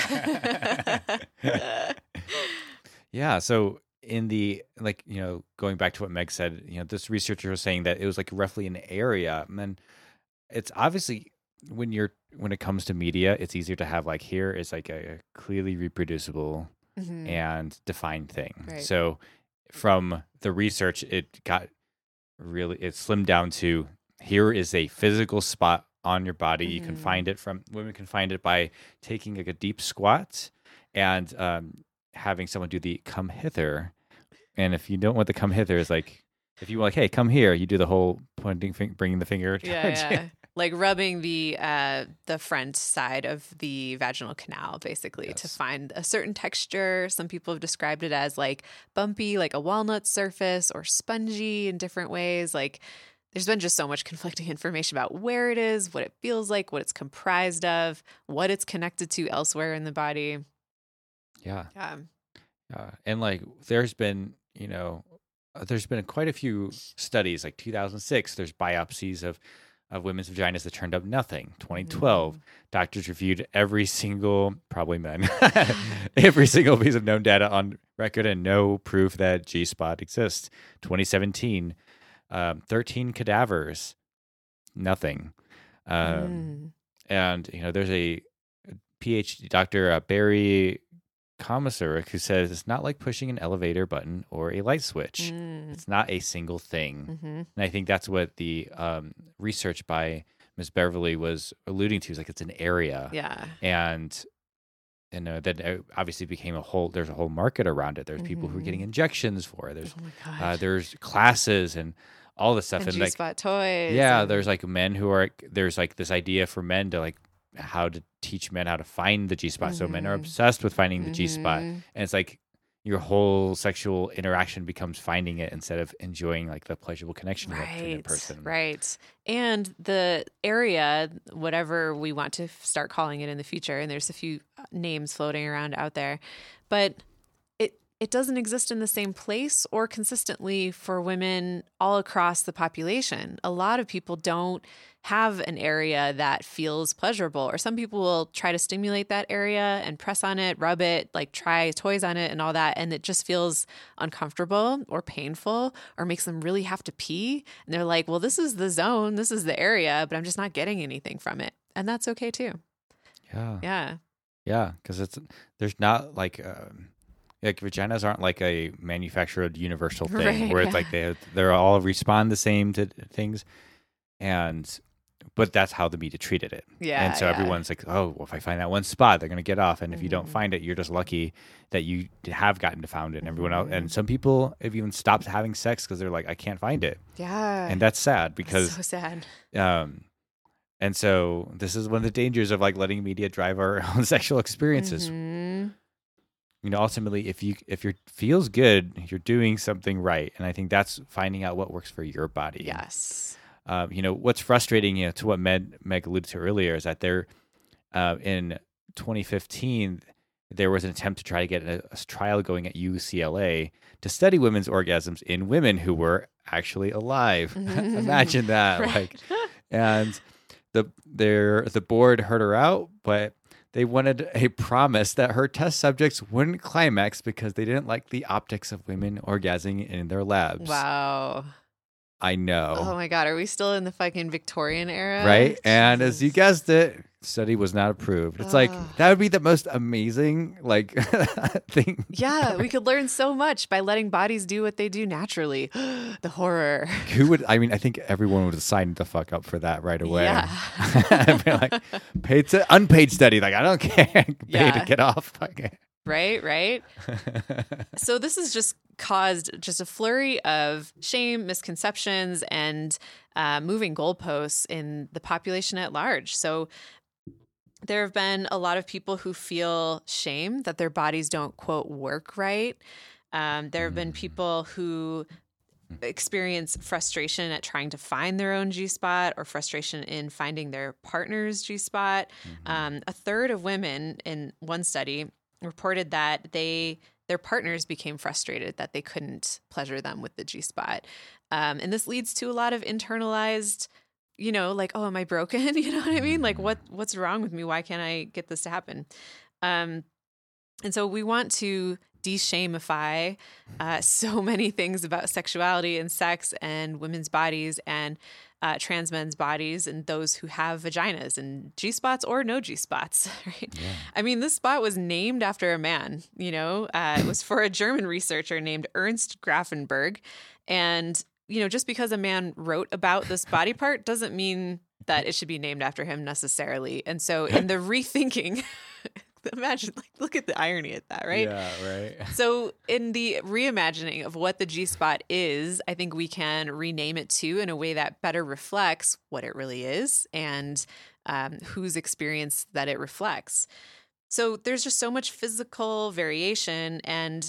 Uh. Yeah. So in the, like, you know, going back to what Meg said, you know, this researcher was saying that it was like roughly an area. And then it's obviously when you're, when it comes to media, it's easier to have like here is like a, a clearly reproducible Mm-hmm. and defined thing. Right. So from the research, it got really, it slimmed down to here is a physical spot on your body. Mm-hmm. You can find it from, women can find it by taking like a deep squat and um, having someone do the come hither. And if you don't want the come hither, is like, if you want, like, hey, come here, you do the whole pointing, fing- bringing the finger. Yeah, yeah. Like rubbing the uh, the front side of the vaginal canal, basically, yes. to find a certain texture. Some people have described it as like bumpy, like a walnut surface, or spongy in different ways. Like there's been just so much conflicting information about where it is, what it feels like, what it's comprised of, what it's connected to elsewhere in the body. Yeah. Yeah. Uh, and like there's been, you know, there's been quite a few studies, like two thousand six, there's biopsies of of women's vaginas that turned up nothing. twenty twelve, mm-hmm. doctors reviewed every single, probably men, every single piece of known data on record and no proof that G-spot exists. twenty seventeen, um, thirteen cadavers, nothing. Um, mm. And, you know, there's a PhD, Doctor Uh, Barry Komisaruk, who says it's not like pushing an elevator button or a light switch. Mm. It's not a single thing. Mm-hmm. And I think that's what the um, research by Miz Beverly was alluding to. Is like it's an area. Yeah. And, you know, that obviously became a whole, there's a whole market around it. There's mm-hmm. people who are getting injections for it. There's, oh my uh, there's classes and all this stuff. And, and G-spot like, toys. Yeah. And... there's like men who are, there's like this idea for men to like, how to teach men how to find the G-spot. Mm-hmm. So men are obsessed with finding the mm-hmm. G-spot. And it's like your whole sexual interaction becomes finding it instead of enjoying like the pleasurable connection you right, have between a person. Right. And the area, whatever we want to start calling it in the future, and there's a few names floating around out there, but it it doesn't exist in the same place or consistently for women all across the population. A lot of people don't have an area that feels pleasurable, or some people will try to stimulate that area and press on it, rub it, like try toys on it and all that, and it just feels uncomfortable or painful or makes them really have to pee. And they're like, well, this is the zone, this is the area, but I'm just not getting anything from it. And that's okay too. Yeah. Yeah. Yeah, because it's there's not like um, like vaginas aren't like a manufactured universal thing right, where it's yeah. like they they're all respond the same to things, and but that's how the media treated it. Yeah. And so yeah. everyone's like, oh, well, if I find that one spot, they're gonna get off, and if mm-hmm. you don't find it, you're just lucky that you have gotten to found it. And everyone else, and some people have even stopped having sex because they're like, I can't find it. Yeah. And that's sad because so sad. Um. And so this is one of the dangers of like letting media drive our own sexual experiences. Mm-hmm. You know, ultimately, if you if you feels good, you're doing something right, and I think that's finding out what works for your body. Yes. Uh, you know, what's frustrating, you know, to what Meg, Meg alluded to earlier, is that there, uh, in twenty fifteen, there was an attempt to try to get a, a trial going at U C L A to study women's orgasms in women who were actually alive. Imagine that, right. like, and. The their the board heard her out, but they wanted a promise that her test subjects wouldn't climax because they didn't like the optics of women orgasming in their labs. Wow. I know. Oh my God. Are we still in the fucking Victorian era? Right? Jesus. And as you guessed it, study was not approved. It's like, that would be the most amazing like thing. Yeah, we could learn so much by letting bodies do what they do naturally. The horror. Who would, I mean, I think everyone would sign the fuck up for that right away. Yeah. I'd be like, paid to, unpaid study. Like, I don't care. Pay Yeah. to get off. Okay. Right, right. So this has just caused just a flurry of shame, misconceptions, and uh, moving goalposts in the population at large. So there have been a lot of people who feel shame that their bodies don't, quote, work right. Um, there have been people who experience frustration at trying to find their own G-spot or frustration in finding their partner's G-spot. Mm-hmm. Um, a third of women in one study reported that they their partners became frustrated that they couldn't pleasure them with the G-spot. Um, and this leads to a lot of internalized, you know, like, oh, am I broken? You know what I mean? Like, what what's wrong with me? Why can't I get this to happen? Um, and so we want to de-shamify uh, so many things about sexuality and sex and women's bodies and uh, trans men's bodies and those who have vaginas and G-spots or no G-spots. Right? Yeah. I mean, this spot was named after a man, you know, uh, it was for a German researcher named Ernst Grafenberg. And, you know, just because a man wrote about this body part doesn't mean that it should be named after him necessarily. And so in the rethinking... Imagine, like, look at the irony at that, right? Yeah, right. So in the reimagining of what the G-spot is, I think we can rename it to in a way that better reflects what it really is and um, whose experience that it reflects. So there's just so much physical variation, and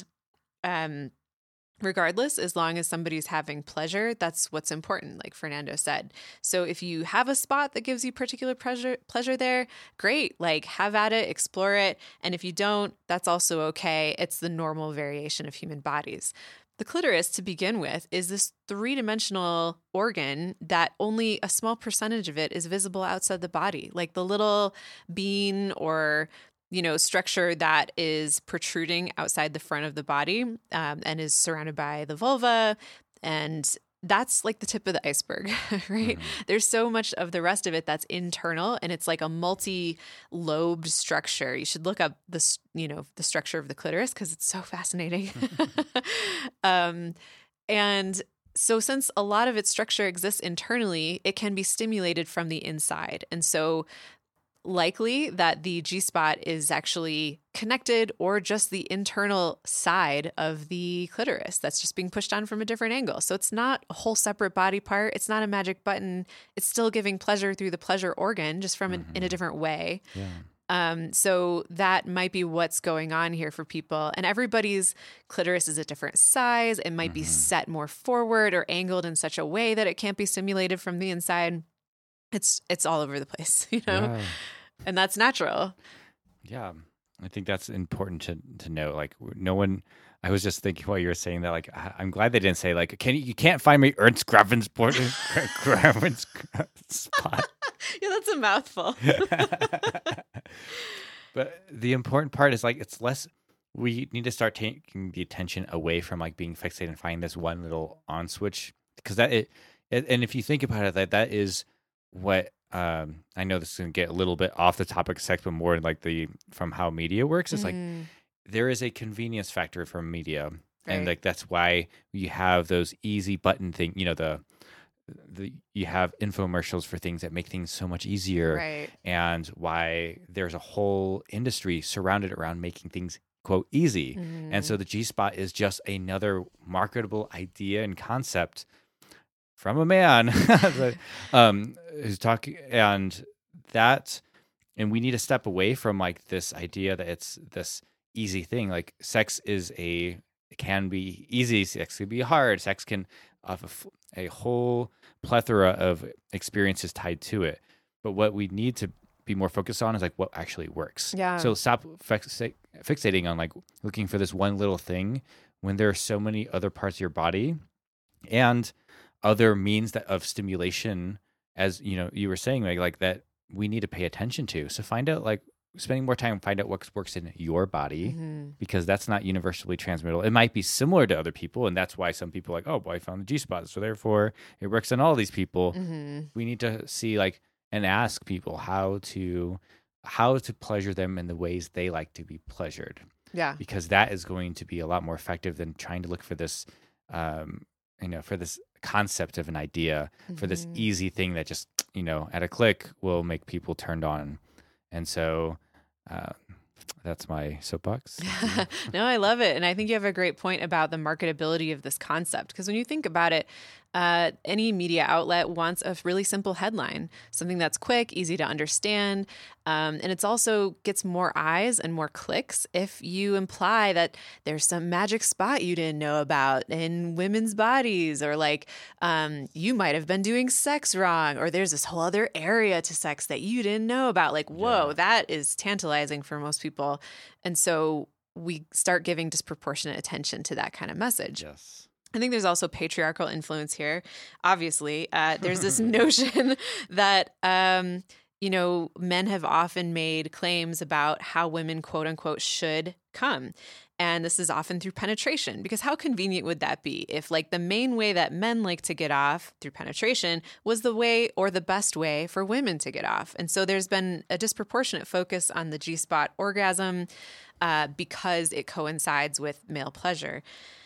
um, regardless, as long as somebody's having pleasure, that's what's important, like Fernando said. So if you have a spot that gives you particular pleasure pleasure there, great, like have at it, explore it. And if you don't, that's also okay. It's the normal variation of human bodies. The clitoris, to begin with, is this three-dimensional organ that only a small percentage of it is visible outside the body. Like the little bean or you know, structure that is protruding outside the front of the body um, and is surrounded by the vulva. And that's like the tip of the iceberg, right? Mm-hmm. There's so much of the rest of it that's internal, and it's like a multi-lobed structure. You should look up the, you know, the structure of the clitoris because it's so fascinating. um, and so since a lot of its structure exists internally, it can be stimulated from the inside. And so likely that the G-spot is actually connected or just the internal side of the clitoris that's just being pushed on from a different angle. So it's not a whole separate body part. It's not a magic button. It's still giving pleasure through the pleasure organ, just from mm-hmm. an, in a different way. Yeah. Um, so that might be what's going on here for people. And everybody's clitoris is a different size. It might mm-hmm. be set more forward or angled in such a way that it can't be stimulated from the inside. It's it's all over the place, you know? Yeah. And that's natural. Yeah. I think that's important to to know. Like, no one, I was just thinking while you were saying that, like, I, I'm glad they didn't say, like, can you, you can't find me Ernst Grafensport, Grafen's spot. Yeah, that's a mouthful. But the important part is, like, it's less, we need to start taking the attention away from, like, being fixated and finding this one little on switch. Because that, it, it, and if you think about it, that that is what, um, I know this is going to get a little bit off the topic of sex, but more like the, from how media works. It's mm. like, there is a convenience factor from media. Right. And like, that's why you have those easy button thing, you know, the, the, you have infomercials for things that make things so much easier. Right. And why there's a whole industry surrounded around making things, quote, easy. Mm. And so the G-spot is just another marketable idea and concept from a man um, who's talking, and that, and we need to step away from like this idea that it's this easy thing. Like, sex is a, it can be easy, sex can be hard, sex can have a, a whole plethora of experiences tied to it. But what we need to be more focused on is like what actually works. Yeah. So stop fix, fixating on like looking for this one little thing when there are so many other parts of your body and other means that of stimulation, as you know, you were saying, like, like that we need to pay attention to. So find out, like, spending more time, find out what works in your body, mm-hmm. because that's not universally transmittable. It might be similar to other people, and that's why some people are like, oh, boy, I found the G-spot, so therefore it works on all these people. Mm-hmm. We need to see, like, and ask people how to how to pleasure them in the ways they like to be pleasured. Yeah. Because that is going to be a lot more effective than trying to look for this, um, you know, for this concept of an idea, mm-hmm. for this easy thing that just, you know, at a click will make people turned on. And so uh, that's my soapbox. No, I love it. And I think you have a great point about the marketability of this concept. Because when you think about it, uh, any media outlet wants a really simple headline, something that's quick, easy to understand. Um, and it's also gets more eyes and more clicks if you imply that there's some magic spot you didn't know about in women's bodies, or like um, you might have been doing sex wrong, or there's this whole other area to sex that you didn't know about. Like, whoa, yeah. that is tantalizing for most people. And so we start giving disproportionate attention to that kind of message. Yes. I think there's also patriarchal influence here. Obviously, uh, there's this notion that, um, you know, men have often made claims about how women, quote unquote, should come. And this is often through penetration, because how convenient would that be if like the main way that men like to get off through penetration was the way or the best way for women to get off? And so there's been a disproportionate focus on the G-spot orgasm uh, because it coincides with male pleasure.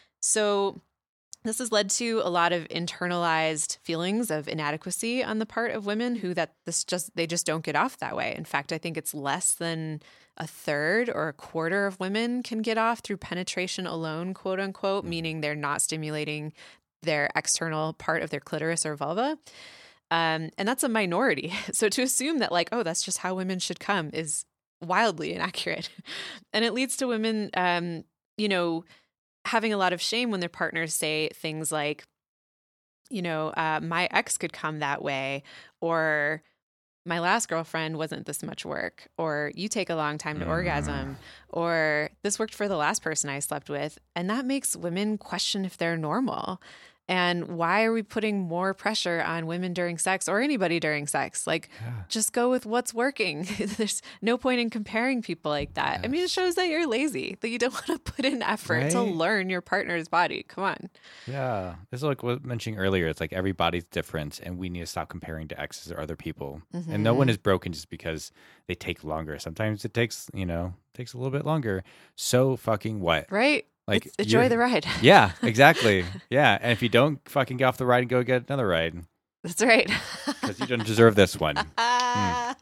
So this has led to a lot of internalized feelings of inadequacy on the part of women who that this just they just don't get off that way. In fact, I think it's less than a third or a quarter of women can get off through penetration alone, quote unquote, meaning they're not stimulating their external part of their clitoris or vulva. Um, and that's a minority. So to assume that like, oh, that's just how women should come is wildly inaccurate. And it leads to women, um, you know, having a lot of shame when their partners say things like, you know, uh, my ex could come that way, or my last girlfriend wasn't this much work, or you take a long time to mm. orgasm, or this worked for the last person I slept with. And that makes women question if they're normal. And why are we putting more pressure on women during sex, or anybody during sex? Like, yeah. just go with what's working. There's no point in comparing people like that. Yes. I mean, it shows that you're lazy, that you don't want to put in effort right? to learn your partner's body. Come on. Yeah. It's like what I was mentioning earlier. It's like every body's different, and we need to stop comparing to exes or other people. Mm-hmm. And no one is broken just because they take longer. Sometimes it takes, you know, takes a little bit longer. So fucking what? Right. Like, it's enjoy the ride. Yeah, exactly. Yeah. And if you don't fucking get off the ride and go get another ride. That's right. Because you don't deserve this one. mm. uh,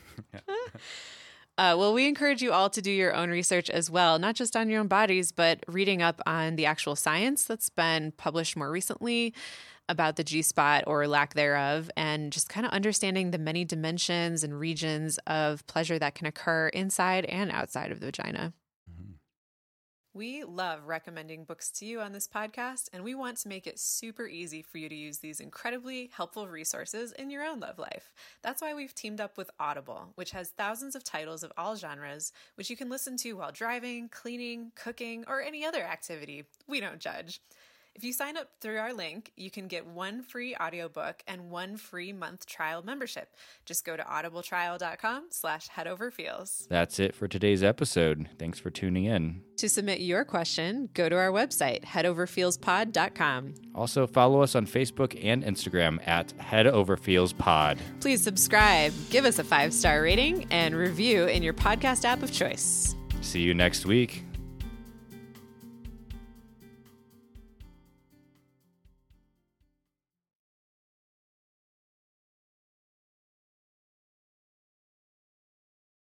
well, we encourage you all to do your own research as well, not just on your own bodies, but reading up on the actual science that's been published more recently about the G-spot or lack thereof, and just kind of understanding the many dimensions and regions of pleasure that can occur inside and outside of the vagina. We love recommending books to you on this podcast, and we want to make it super easy for you to use these incredibly helpful resources in your own love life. That's why we've teamed up with Audible, which has thousands of titles of all genres, which you can listen to while driving, cleaning, cooking, or any other activity. We don't judge. If you sign up through our link, you can get one free audiobook and one free month trial membership. Just go to audibletrial.com slash headoverfeels. That's it for today's episode. Thanks for tuning in. To submit your question, go to our website, head over feels pod dot com. Also, follow us on Facebook and Instagram at headoverfeelspod. Please subscribe, give us a five-star rating, and review in your podcast app of choice. See you next week.